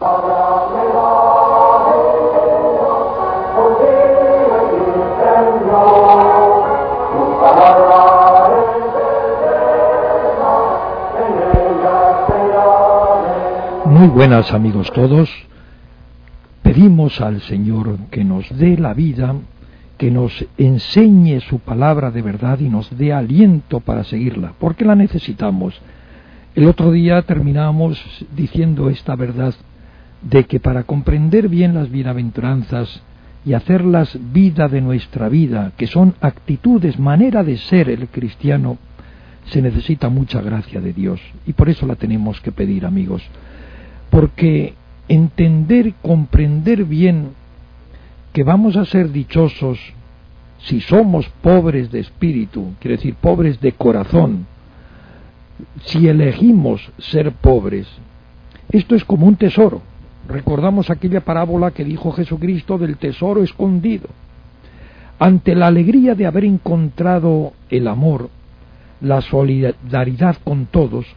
Muy buenas, amigos todos. Pedimos al Señor que nos dé la vida, que nos enseñe su palabra de verdad y nos dé aliento para seguirla, porque la necesitamos. El otro día terminamos diciendo esta verdad de que para comprender bien las bienaventuranzas y hacerlas vida de nuestra vida, que son actitudes, manera de ser el cristiano, se necesita mucha gracia de Dios, y por eso la tenemos que pedir, amigos. Porque entender, comprender bien que vamos a ser dichosos si somos pobres de espíritu, quiere decir pobres de corazón, si elegimos ser pobres, esto es como un tesoro. Recordamos aquella parábola que dijo Jesucristo del tesoro escondido. Ante la alegría de haber encontrado el amor, la solidaridad con todos,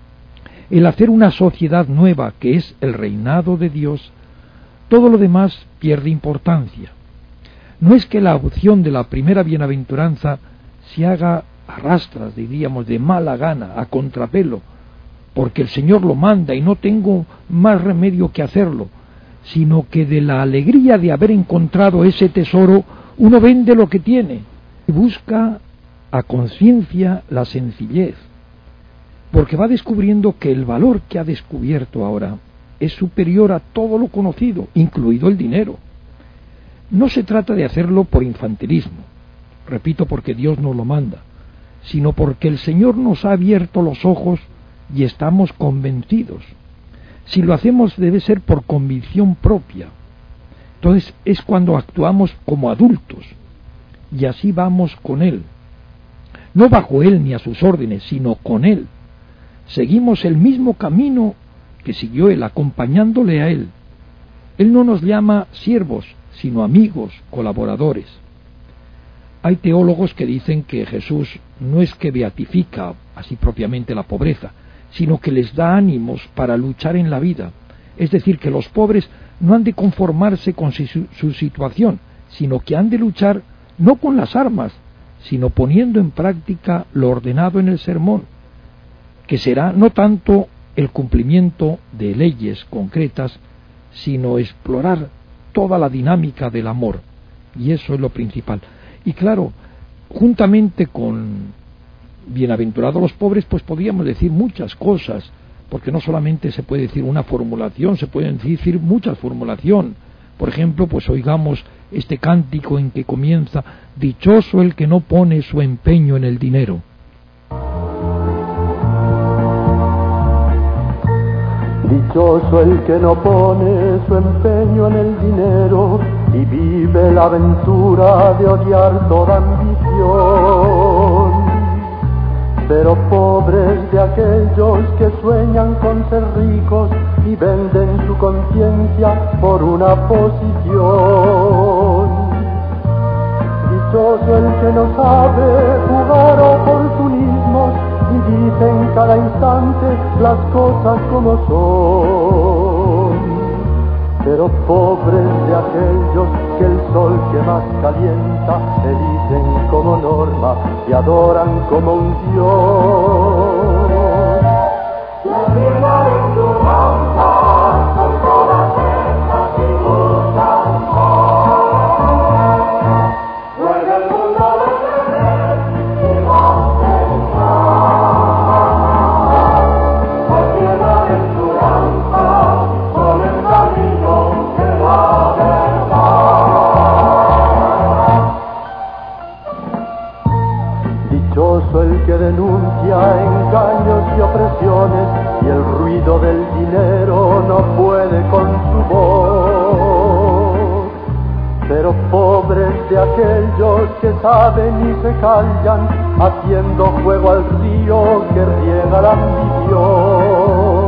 el hacer una sociedad nueva que es el reinado de Dios, todo lo demás pierde importancia. No es que la opción de la primera bienaventuranza se haga a rastras, diríamos, de mala gana, a contrapelo, porque el Señor lo manda y no tengo más remedio que hacerlo, sino que de la alegría de haber encontrado ese tesoro, uno vende lo que tiene y busca a conciencia la sencillez, porque va descubriendo que el valor que ha descubierto ahora es superior a todo lo conocido, incluido el dinero. No se trata de hacerlo por infantilismo, repito, porque Dios nos lo manda, sino porque el Señor nos ha abierto los ojos y estamos convencidos. Si lo hacemos debe ser por convicción propia. Entonces es cuando actuamos como adultos, y así vamos con Él. No bajo Él ni a sus órdenes, sino con Él. Seguimos el mismo camino que siguió Él, acompañándole a Él. Él no nos llama siervos, sino amigos, colaboradores. Hay teólogos que dicen que Jesús no es que beatifica así propiamente la pobreza, sino que les da ánimos para luchar en la vida. Es decir, que los pobres no han de conformarse con su situación, sino que han de luchar no con las armas, sino poniendo en práctica lo ordenado en el sermón, que será no tanto el cumplimiento de leyes concretas, sino explorar toda la dinámica del amor, y eso es lo principal. Y claro, juntamente con bienaventurados los pobres, pues podríamos decir muchas cosas, porque no solamente se puede decir una formulación, se pueden decir muchas formulaciones. Por ejemplo, pues oigamos este cántico en que comienza: dichoso el que no pone su empeño en el dinero. Dichoso el que no pone su empeño en el dinero y vive la aventura de odiar toda ambición. Pero pobres de aquellos que sueñan con ser ricos y venden su conciencia por una posición. Dichoso el que no sabe jugar oportunismos y dice en cada instante las cosas como son. Pero pobres de aquellos que el sol que más calienta eligen como norma y adoran como un Dios. La bienaventuranza con todas estas figuras vuelve el mundo de creer y va a pensar. La bienaventuranza con el camino de la verdad. Dichoso el que denuncia engaños y opresiones y el ruido del dinero no puede con su voz. Pero pobres de aquellos que saben y se callan, haciendo fuego al río que riega la ambición.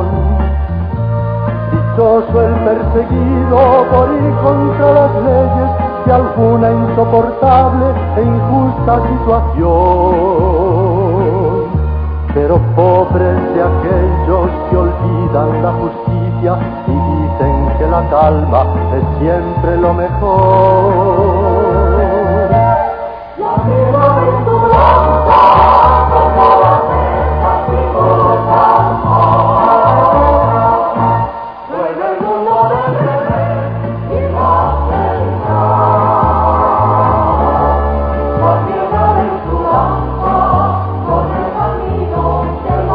Dichoso el perseguido por ir contra las leyes de alguna insoportable e injusta situación. Pero pobres de aquellos que olvidan la justicia y dicen la calma es siempre lo mejor. La bienaventuranza como la mesa y goza amor, vuelve el mundo del revés y va a pensar. La bienaventuranza con el camino de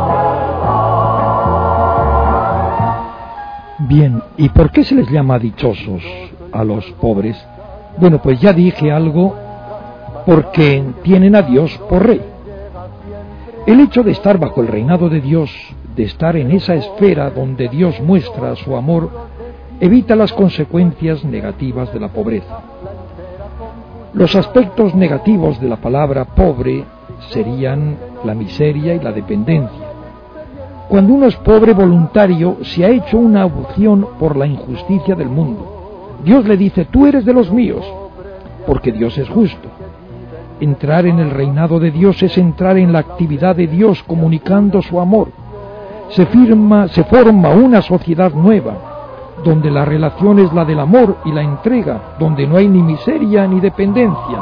la verdad. Bien, ¿y por qué se les llama dichosos a los pobres? Bueno, pues ya dije algo, porque tienen a Dios por rey. El hecho de estar bajo el reinado de Dios, de estar en esa esfera donde Dios muestra su amor, evita las consecuencias negativas de la pobreza. Los aspectos negativos de la palabra pobre serían la miseria y la dependencia. Cuando uno es pobre voluntario, se ha hecho una opción por la injusticia del mundo. Dios le dice, tú eres de los míos, porque Dios es justo. Entrar en el reinado de Dios es entrar en la actividad de Dios comunicando su amor. Se forma una sociedad nueva, donde la relación es la del amor y la entrega, donde no hay ni miseria ni dependencia.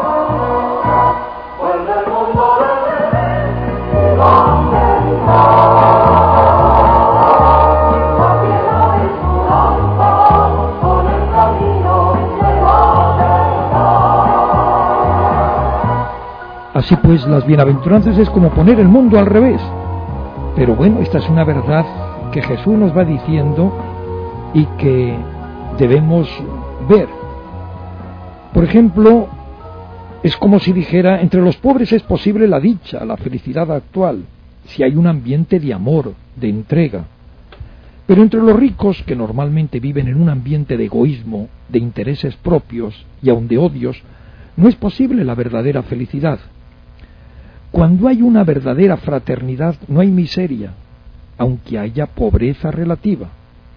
Así pues, las bienaventuranzas es como poner el mundo al revés. Pero bueno, esta es una verdad que Jesús nos va diciendo y que debemos ver. Por ejemplo, es como si dijera, entre los pobres es posible la dicha, la felicidad actual, si hay un ambiente de amor, de entrega. Pero entre los ricos, que normalmente viven en un ambiente de egoísmo, de intereses propios y aun de odios, no es posible la verdadera felicidad. Cuando hay una verdadera fraternidad no hay miseria, aunque haya pobreza relativa.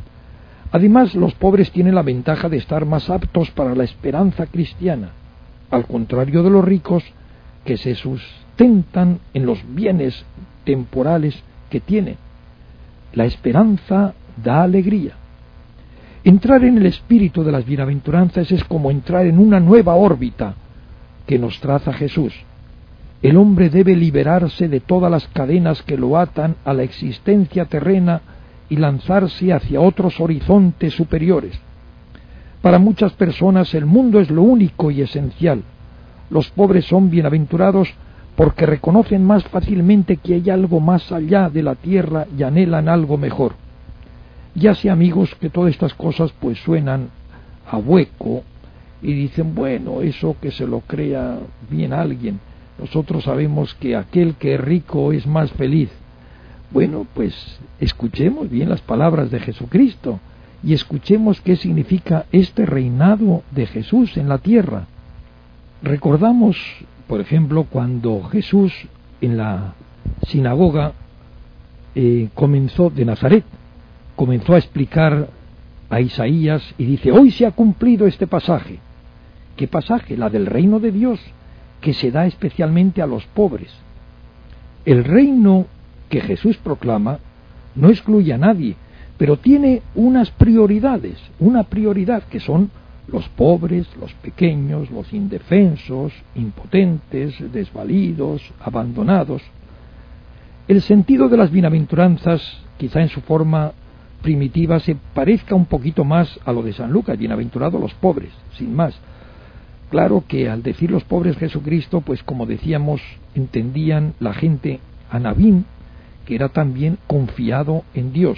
Además, los pobres tienen la ventaja de estar más aptos para la esperanza cristiana, al contrario de los ricos que se sustentan en los bienes temporales que tienen. La esperanza da alegría. Entrar en el espíritu de las bienaventuranzas es como entrar en una nueva órbita que nos traza Jesús. El hombre debe liberarse de todas las cadenas que lo atan a la existencia terrena y lanzarse hacia otros horizontes superiores. Para muchas personas el mundo es lo único y esencial. Los pobres son bienaventurados porque reconocen más fácilmente que hay algo más allá de la tierra y anhelan algo mejor. Ya sé, amigos, que todas estas cosas pues suenan a hueco y dicen, bueno, eso que se lo crea bien alguien. Nosotros sabemos que aquel que es rico es más feliz. Bueno, pues escuchemos bien las palabras de Jesucristo y escuchemos qué significa este reinado de Jesús en la tierra. Recordamos, por ejemplo, cuando Jesús en la sinagoga comenzó de Nazaret, comenzó a explicar a Isaías y dice, hoy se ha cumplido este pasaje. ¿Qué pasaje? La del reino de Dios, que se da especialmente a los pobres. El reino que Jesús proclama no excluye a nadie, pero tiene unas prioridades, una prioridad que son los pobres, los pequeños, los indefensos, impotentes, desvalidos, abandonados. El sentido de las bienaventuranzas, quizá en su forma primitiva, se parezca un poquito más a lo de San Lucas, bienaventurados los pobres, sin más. Claro que al decir los pobres Jesucristo, pues como decíamos, entendían la gente a Nabín, que era también confiado en Dios.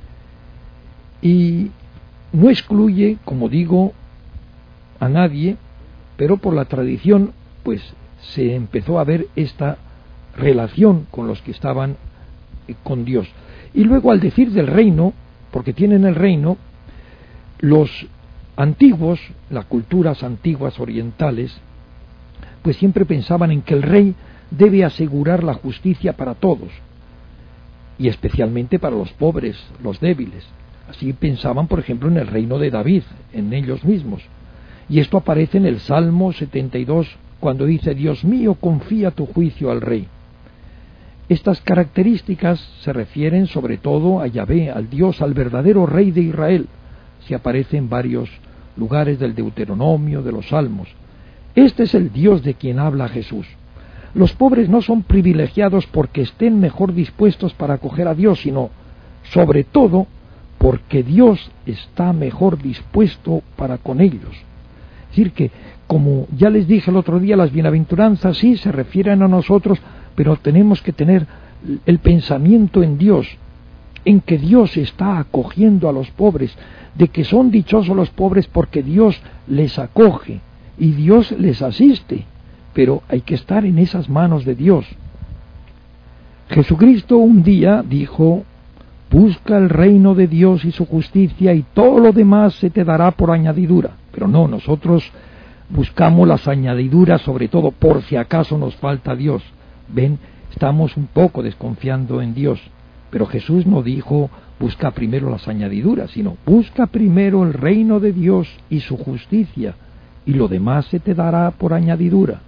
Y no excluye, como digo, a nadie, pero por la tradición, pues se empezó a ver esta relación con los que estaban con Dios. Y luego al decir del reino, porque tienen el reino, los antiguos, las culturas antiguas orientales, pues siempre pensaban en que el rey debe asegurar la justicia para todos, y especialmente para los pobres, los débiles. Así pensaban, por ejemplo, en el reino de David, en ellos mismos. Y esto aparece en el Salmo 72, cuando dice, Dios mío, confía tu juicio al rey. Estas características se refieren sobre todo a Yahvé, al Dios, al verdadero rey de Israel, se aparece en varios lugares del Deuteronomio, de los Salmos. Este es el Dios de quien habla Jesús. Los pobres no son privilegiados porque estén mejor dispuestos para acoger a Dios, sino, sobre todo, porque Dios está mejor dispuesto para con ellos. Es decir que, como ya les dije el otro día, las bienaventuranzas sí se refieren a nosotros, pero tenemos que tener el pensamiento en Dios, en que Dios está acogiendo a los pobres, de que son dichosos los pobres porque Dios les acoge y Dios les asiste, pero hay que estar en esas manos de Dios. Jesucristo un día dijo: busca el reino de Dios y su justicia y todo lo demás se te dará por añadidura. Pero no, nosotros buscamos las añadiduras, sobre todo por si acaso nos falta Dios. Ven, estamos un poco desconfiando en Dios, pero Jesús no dijo busca primero las añadiduras, sino busca primero el reino de Dios y su justicia, y lo demás se te dará por añadidura.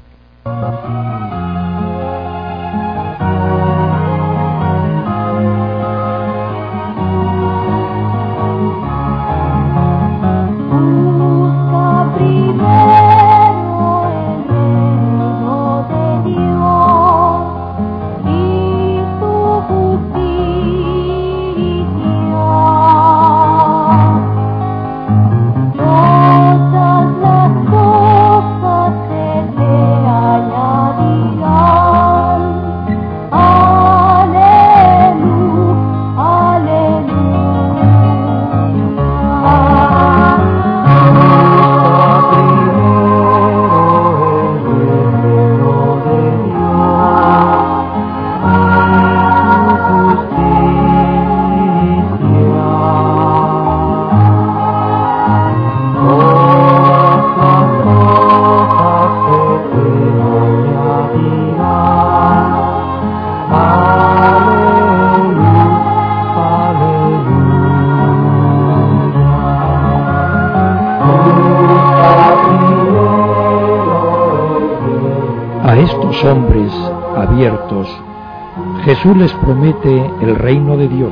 Hombres abiertos, Jesús les promete el reino de Dios.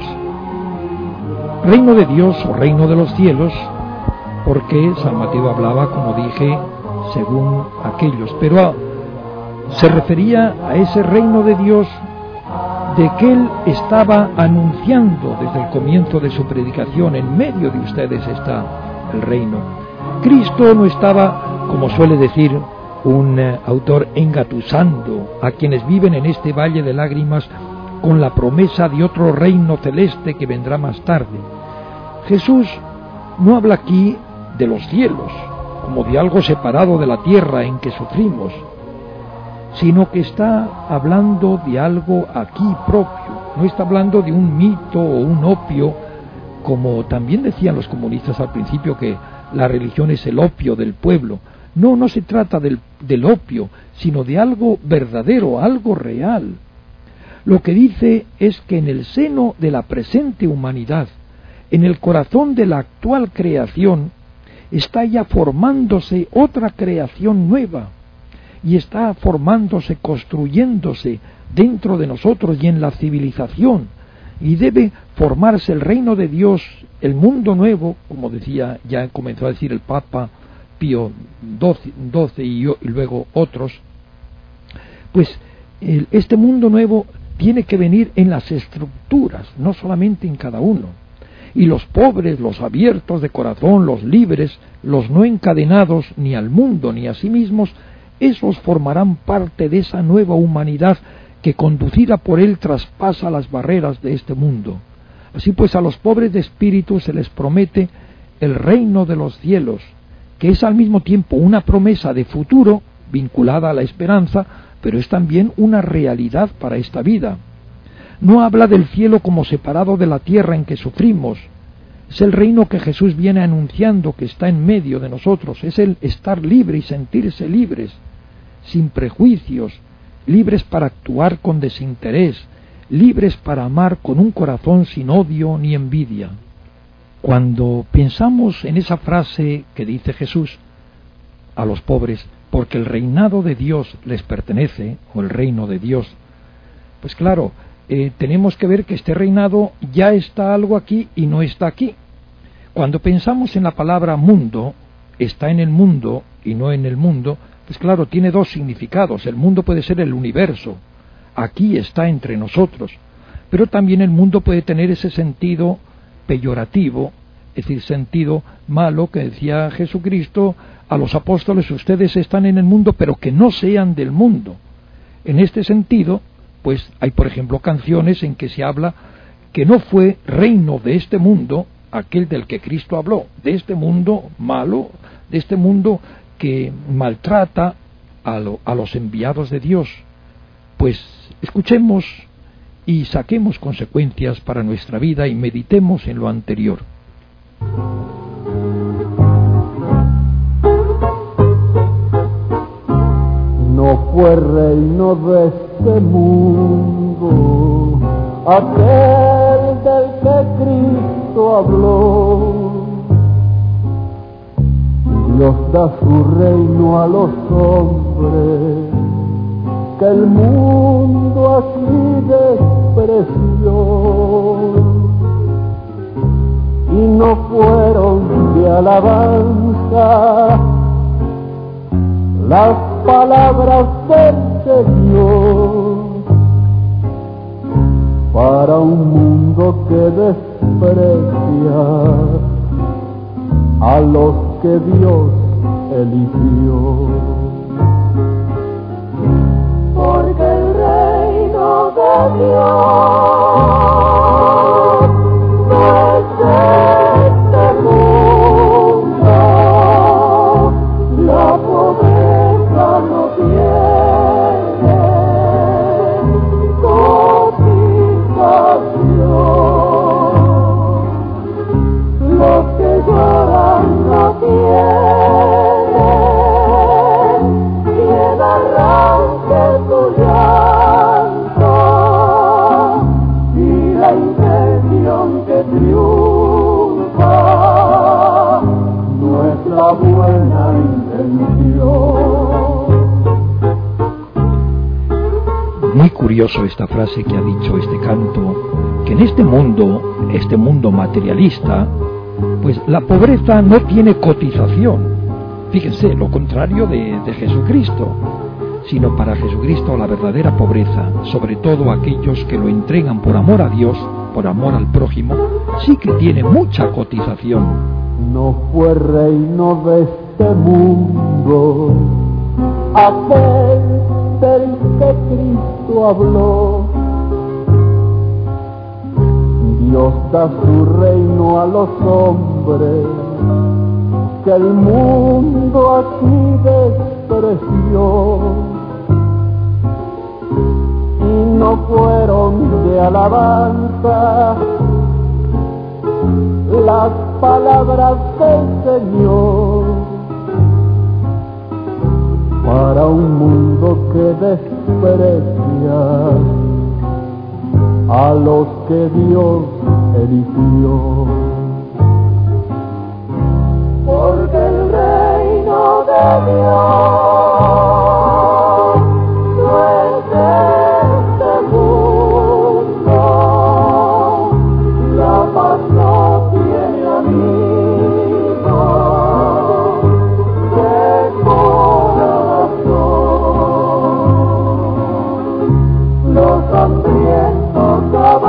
Reino de Dios o reino de los cielos, porque San Mateo hablaba, como dije, según aquellos, pero se refería a ese reino de Dios de que Él estaba anunciando desde el comienzo de su predicación. En medio de ustedes está el reino. Cristo no estaba, como suele decir un autor, engatusando a quienes viven en este valle de lágrimas con la promesa de otro reino celeste que vendrá más tarde. Jesús no habla aquí de los cielos, como de algo separado de la tierra en que sufrimos, sino que está hablando de algo aquí propio. No está hablando de un mito o un opio, como también decían los comunistas al principio, que la religión es el opio del pueblo. No, no se trata del opio, sino de algo verdadero, algo real. Lo que dice es que en el seno de la presente humanidad, en el corazón de la actual creación, está ya formándose otra creación nueva, y está formándose, construyéndose dentro de nosotros y en la civilización, y debe formarse el reino de Dios, el mundo nuevo, como decía, ya comenzó a decir el Papa Pío XII y luego otros. Pues este mundo nuevo tiene que venir en las estructuras, no solamente en cada uno. Y los pobres, los abiertos de corazón, los libres, los no encadenados ni al mundo ni a sí mismos, esos formarán parte de esa nueva humanidad que, conducida por Él, traspasa las barreras de este mundo. Así pues, a los pobres de espíritu se les promete el reino de los cielos, que es al mismo tiempo una promesa de futuro vinculada a la esperanza, pero es también una realidad para esta vida. No habla del cielo como separado de la tierra en que sufrimos. Es el reino que Jesús viene anunciando, que está en medio de nosotros. Es el estar libre y sentirse libres, sin prejuicios, libres para actuar con desinterés, libres para amar con un corazón sin odio ni envidia. Cuando pensamos en esa frase que dice Jesús a los pobres, porque el reinado de Dios les pertenece, o el reino de Dios, pues claro, tenemos que ver que este reinado ya está algo aquí y no está aquí. Cuando pensamos en la palabra mundo, está en el mundo y no en el mundo, pues claro, tiene dos significados. El mundo puede ser el universo, aquí está entre nosotros, pero también el mundo puede tener ese sentido peyorativo, es decir, sentido malo, que decía Jesucristo a los apóstoles: ustedes están en el mundo, pero que no sean del mundo. En este sentido, pues hay, por ejemplo, canciones en que se habla que no fue reino de este mundo aquel del que Cristo habló, de este mundo malo, de este mundo que maltrata a los enviados de Dios. Pues escuchemos y saquemos consecuencias para nuestra vida y meditemos en lo anterior. No fue reino de este mundo aquel del que Cristo habló. Dios da su reino a los hombres que el mundo aquí despreció, y no fueron de alabanza las palabras del Señor para un mundo que desprecia a los que Dios eligió. Porque el reino de Dios no es este mundo, la pobreza no tiene cotización, los que lloran no tienen quien arranque tu llanto, y la intención que triunfa no es la buena intención. Muy curioso esta frase que ha dicho este canto, que en este mundo materialista, pues la pobreza no tiene cotización. Fíjense, lo contrario de Jesucristo, sino para Jesucristo la verdadera pobreza, sobre todo aquellos que lo entregan por amor a Dios, por amor al prójimo, sí que tiene mucha cotización. No fue reino de este mundo aquel del que Cristo habló. Dios da su reino a los hombres que el mundo aquí despreció, y no fueron de alabanza las palabras del Señor para un mundo que desprecia a los que Dios eligió. Porque el reino de Dios no es este mundo, la paz no tiene amigo de corazón, los hambrientos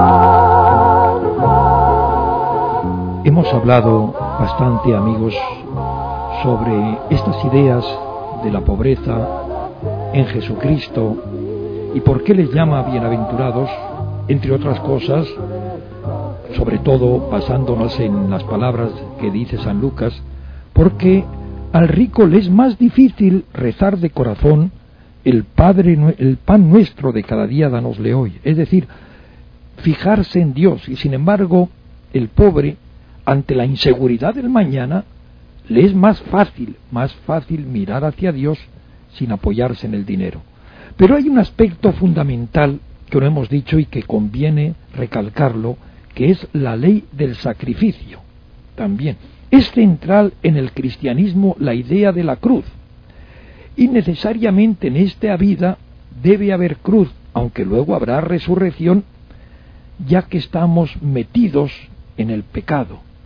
avanzan. Hemos hablado bastante, amigos, sobre estas ideas de la pobreza en Jesucristo y por qué les llama bienaventurados, entre otras cosas, sobre todo basándonos en las palabras que dice San Lucas, porque al rico le es más difícil rezar de corazón el pan nuestro de cada día danosle hoy, es decir, fijarse en Dios, y sin embargo el pobre, ante la inseguridad del mañana, le es más fácil mirar hacia Dios sin apoyarse en el dinero. Pero hay un aspecto fundamental que no hemos dicho y que conviene recalcarlo, que es la ley del sacrificio. También es central en el cristianismo la idea de la cruz, y necesariamente en esta vida debe haber cruz, aunque luego habrá resurrección, ya que estamos metidos en el pecado.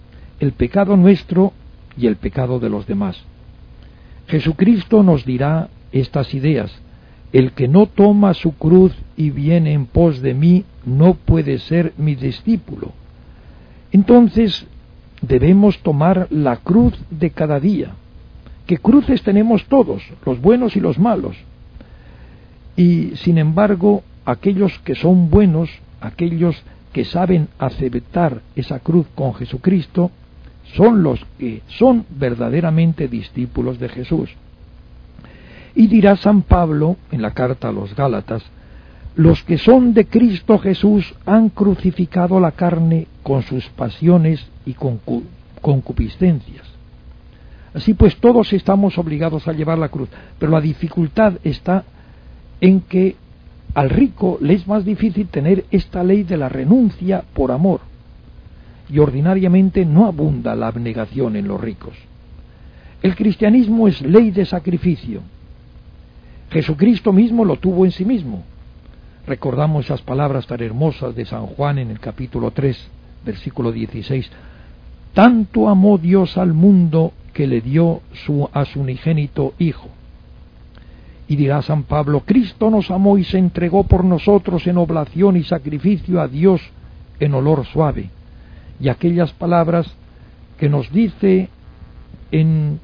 el pecado nuestro y el pecado de los demás. Jesucristo nos dirá estas ideas: el que no toma su cruz y viene en pos de mí no puede ser mi discípulo. Entonces debemos tomar la cruz de cada día, que cruces tenemos todos, los buenos y los malos, y sin embargo aquellos que son buenos, aquellos que saben aceptar esa cruz con Jesucristo, son los que son verdaderamente discípulos de Jesús. Y dirá San Pablo en la carta a los Gálatas: los que son de Cristo Jesús han crucificado la carne con sus pasiones y concupiscencias. Así pues, todos estamos obligados a llevar la cruz, pero la dificultad está en que al rico le es más difícil tener esta ley de la renuncia por amor, y ordinariamente no abunda la abnegación en los ricos. El cristianismo es ley de sacrificio. Jesucristo mismo lo tuvo en sí mismo. Recordamos esas palabras tan hermosas de San Juan en el capítulo 3, versículo 16. Tanto amó Dios al mundo que le dio a su unigénito Hijo. Y dirá San Pablo: Cristo nos amó y se entregó por nosotros en oblación y sacrificio a Dios en olor suave. Y aquellas palabras que nos dice en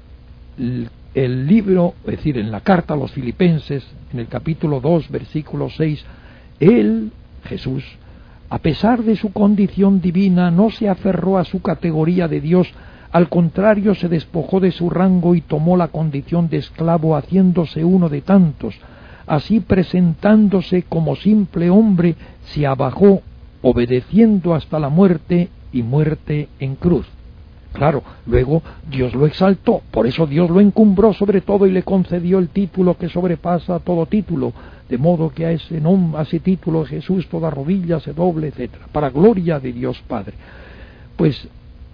el libro, es decir, en la carta a los Filipenses, en el capítulo 2, versículo 6, Él, Jesús, a pesar de su condición divina, no se aferró a su categoría de Dios, al contrario, se despojó de su rango y tomó la condición de esclavo, haciéndose uno de tantos. Así, presentándose como simple hombre, se abajó, obedeciendo hasta la muerte y muerte en cruz. Claro, luego Dios lo exaltó, por eso Dios lo encumbró sobre todo y le concedió el título que sobrepasa todo título, de modo que a ese título de Jesús toda rodilla se doble, etc., para gloria de Dios Padre. Pues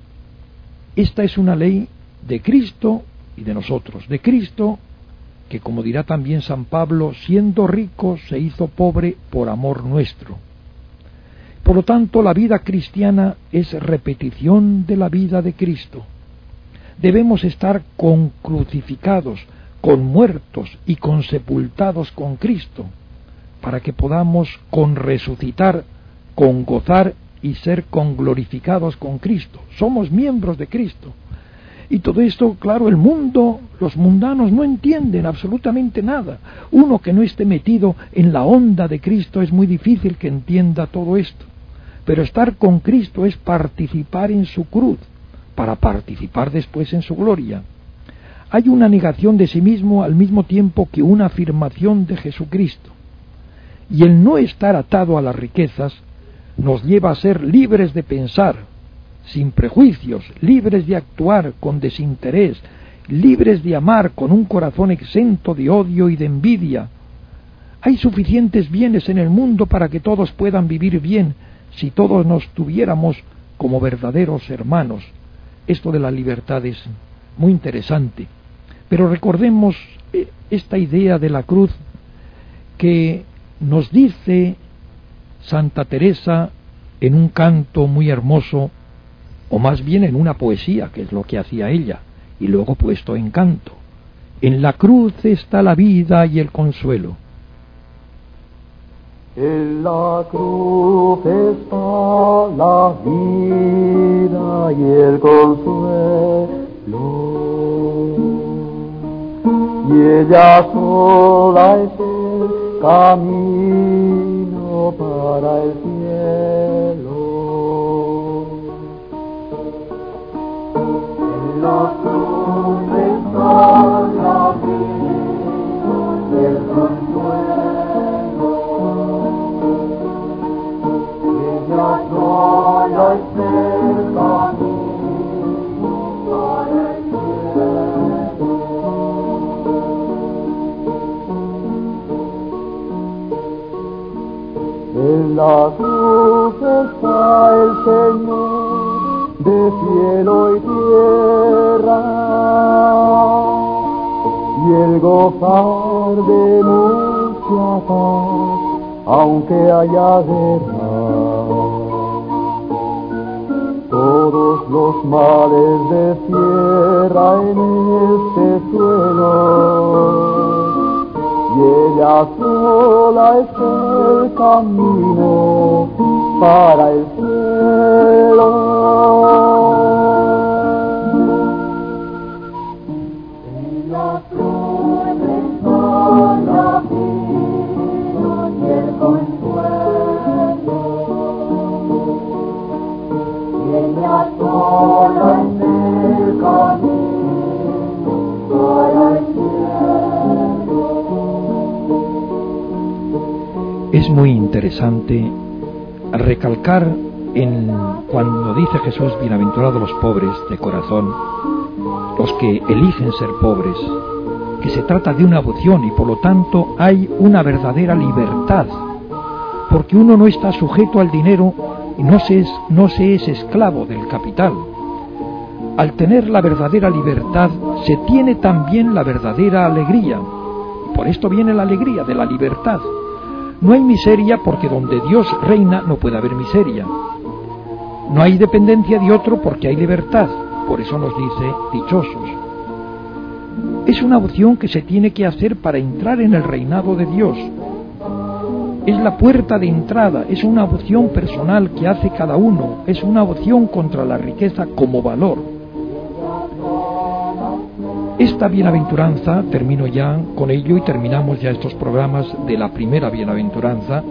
esta es una ley de Cristo y de nosotros, de Cristo, que como dirá también San Pablo, siendo rico se hizo pobre por amor nuestro. Por lo tanto, la vida cristiana es repetición de la vida de Cristo. Debemos estar crucificados, muertos y sepultados con Cristo, para que podamos resucitar, gozar y ser glorificados con Cristo. Somos miembros de Cristo. Y todo esto, claro, el mundo, los mundanos no entienden absolutamente nada. Uno que no esté metido en la onda de Cristo es muy difícil que entienda todo esto. Pero estar con Cristo es participar en su cruz, para participar después en su gloria. Hay una negación de sí mismo al mismo tiempo que una afirmación de Jesucristo. Y el no estar atado a las riquezas nos lleva a ser libres de pensar, sin prejuicios, libres de actuar con desinterés, libres de amar con un corazón exento de odio y de envidia. Hay suficientes bienes en el mundo para que todos puedan vivir bien, si todos nos tuviéramos como verdaderos hermanos. Esto de la libertad es muy interesante. Pero recordemos esta idea de la cruz que nos dice Santa Teresa en un canto muy hermoso, o más bien en una poesía, que es lo que hacía ella, y luego puesto en canto. En la cruz está la vida y el consuelo. En la cruz está la vida y el consuelo, y ella sola es el camino para el cielo. En la cruz está la vida y el consuelo. En la cruz está el Señor de cielo y tierra, y el gozar de nuestra paz, aunque haya guerra. Todos los males de tierra en este suelo, y ella sola es el camino para el cielo. En las flores son la vida y el consuelo, y ella sola es el camino para el cielo. Es muy interesante recalcar cuando dice Jesús, bienaventurados los pobres de corazón, los que eligen ser pobres, que se trata de una opción y por lo tanto hay una verdadera libertad, porque uno no está sujeto al dinero y no se es esclavo del capital. Al tener la verdadera libertad se tiene también la verdadera alegría, y por esto viene la alegría de la libertad. No hay miseria porque donde Dios reina no puede haber miseria. No hay dependencia de otro porque hay libertad. Por eso nos dice dichosos. Es una opción que se tiene que hacer para entrar en el reinado de Dios. Es la puerta de entrada, es una opción personal que hace cada uno, es una opción contra la riqueza como valor. Esta bienaventuranza, termino ya con ello y terminamos ya estos programas de la primera bienaventuranza.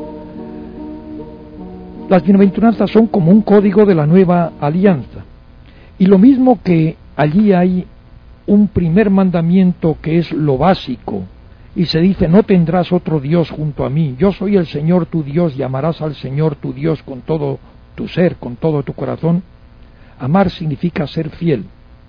Las bienaventuranzas son como un código de la nueva alianza. Y lo mismo que allí hay un primer mandamiento que es lo básico, y se dice, no tendrás otro Dios junto a mí, yo soy el Señor tu Dios y amarás al Señor tu Dios con todo tu ser, con todo tu corazón. Amar significa ser fiel.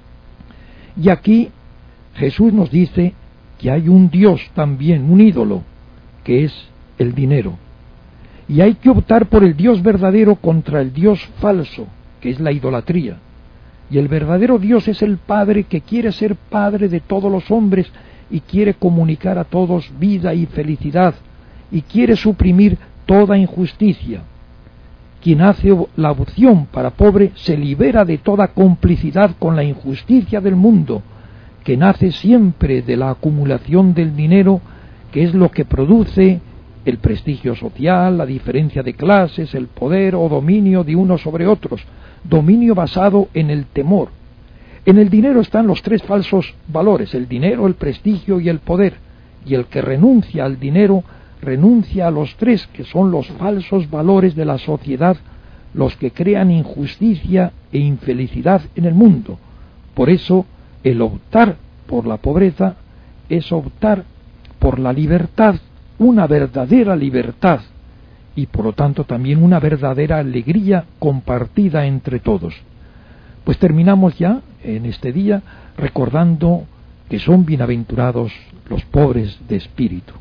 Y aquí Jesús nos dice que hay un Dios también, un ídolo, que es el dinero. Y hay que optar por el Dios verdadero contra el Dios falso, que es la idolatría. Y el verdadero Dios es el Padre que quiere ser Padre de todos los hombres y quiere comunicar a todos vida y felicidad y quiere suprimir toda injusticia. Quien hace la opción para pobre se libera de toda complicidad con la injusticia del mundo, que nace siempre de la acumulación del dinero, que es lo que produce el prestigio social, la diferencia de clases, el poder o dominio de unos sobre otros, dominio basado en el temor. En el dinero están los tres falsos valores, el dinero, el prestigio y el poder, y el que renuncia al dinero renuncia a los tres, que son los falsos valores de la sociedad, los que crean injusticia e infelicidad en el mundo. Por eso, el optar por la pobreza es optar por la libertad, una verdadera libertad, y por lo tanto también una verdadera alegría compartida entre todos. Pues terminamos ya en este día recordando que son bienaventurados los pobres de espíritu.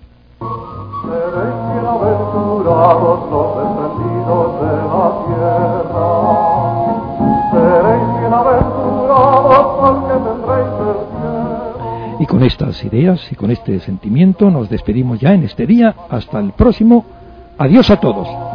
Seréis bienaventurados los descendidos de la tierra, seréis bienaventurados porque tendréis el cielo. Y con estas ideas y con este sentimiento nos despedimos ya en este día. Hasta el próximo. Adiós a todos.